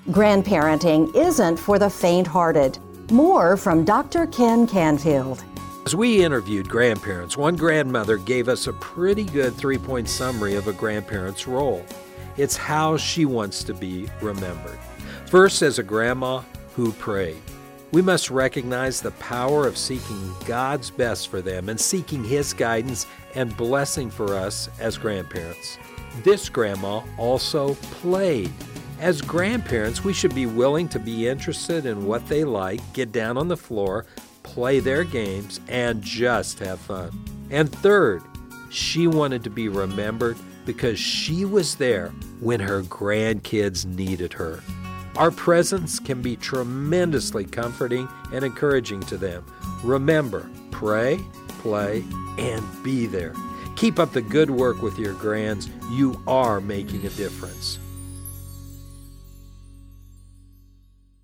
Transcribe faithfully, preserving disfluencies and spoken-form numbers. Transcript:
Grandparenting isn't for the faint-hearted. More from Doctor Ken Canfield. As we interviewed grandparents, one grandmother gave us a pretty good three-point summary of a grandparent's role. It's how she wants to be remembered. First, as a grandma who prayed. We must recognize the power of seeking God's best for them and seeking His guidance and blessing for us as grandparents. This grandma also played. As grandparents, we should be willing to be interested in what they like, get down on the floor, play their games, and just have fun. And third, she wanted to be remembered because she was there when her grandkids needed her. Our presence can be tremendously comforting and encouraging to them. Remember, pray, play, and be there. Keep up the good work with your grands. You are making a difference.